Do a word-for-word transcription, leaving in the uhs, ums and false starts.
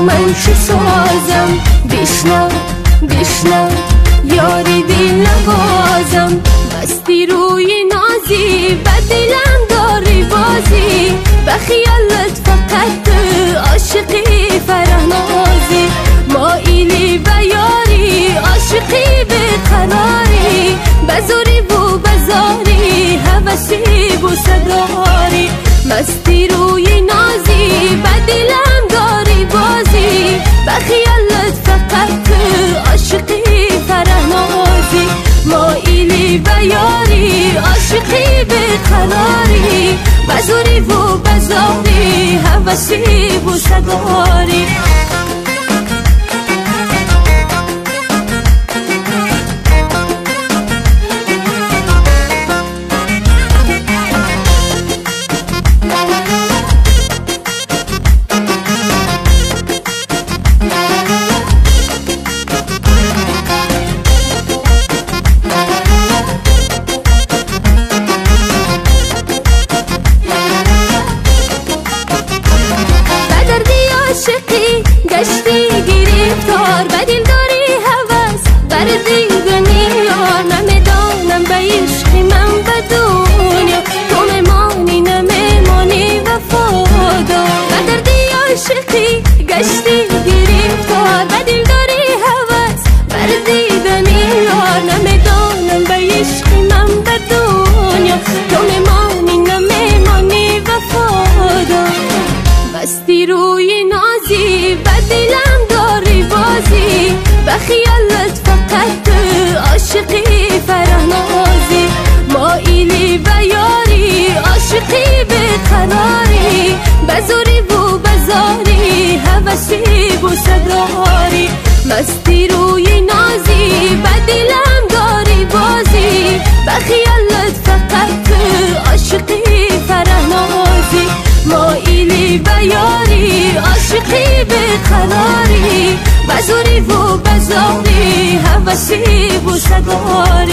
من چه سازم؟ بشنو بشنو یاری دل نوازم، بستی روی نازی به دلم داری بازی، به خیالت فقط عاشقی فرهنازی، مایلی به یاری عاشقی به قراری، بزوری بو بزاری هوسی بو صداری، مستی روی نازی به دلم داری بازی، به خیالت فقط عاشقی فرهنازی، مایلی به یاری عاشقی به قراری، بزوری بو بزاری هوسی بو صداری. گشتی گرفتار به دل داری هوس بر دیدنی یار، نمیدانم به عشق من به دنیا تو میمانی نمیمانی وفادار، به دردی عاشقی گشتی گرفتار به دل داری هوس بر دیدنی یار، نمیدانم به عشق من به دنیا تو میمانی نمیمانی وفادار، مستی روی نازی به دلم داری بازی، به خیالت فقط عاشقی فرهنازی، مایلی به یاری عاشقی به قراری، بزوری بو بزاری هوسی بو صداری، مستی روی نازی به دلم داری بازی، به خیالت فقط عاشقی فرهنازی، مایلی به یاری عاشقی به قراری، بزوری و بزاری هوسی بو صداری.